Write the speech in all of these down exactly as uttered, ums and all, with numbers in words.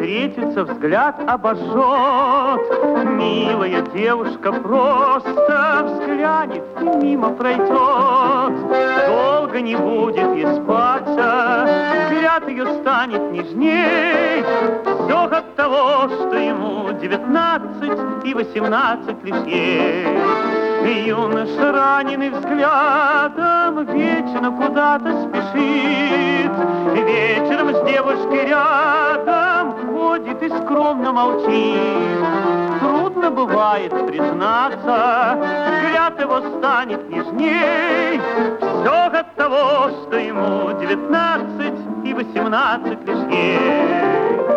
встретится, взгляд обожжет. Милая девушка просто взглянет и мимо пройдет. Долго не будет ей спаться, взгляд ее станет нежней. Все от того, что ему девятнадцать и восемнадцать лишь ей. Юноша, раненый взглядом, вечно куда-то спешит. Вечером с девушкой рядом ходит и скромно молчит. Трудно бывает признаться, взгляд его станет нежней. Все от того, что ему девятнадцать и восемнадцать лишь ей.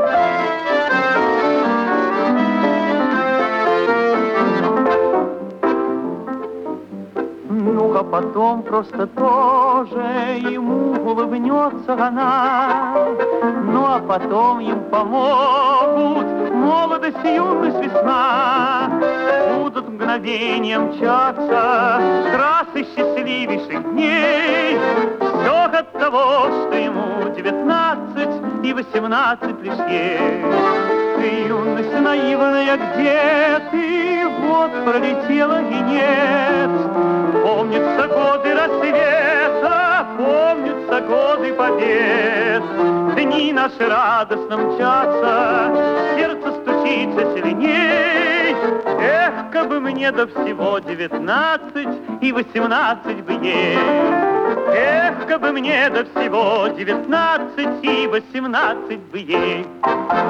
Ну, а потом просто тоже ему улыбнется она. Ну, а потом им помогут молодость, юность, весна. Будут мгновения мчаться трассы счастливейших дней. Все от того, что ему девятнадцать и восемнадцать лишь ей. Юность наивная, где ты? Вот пролетела и нет. Помнятся годы рассвета, помнятся годы побед. Дни наши радостно мчатся, сердце стучится сильней. Эх, как бы мне до всего девятнадцать и восемнадцать бы ей. Эх, как бы мне до всего девятнадцать и восемнадцать бы ей.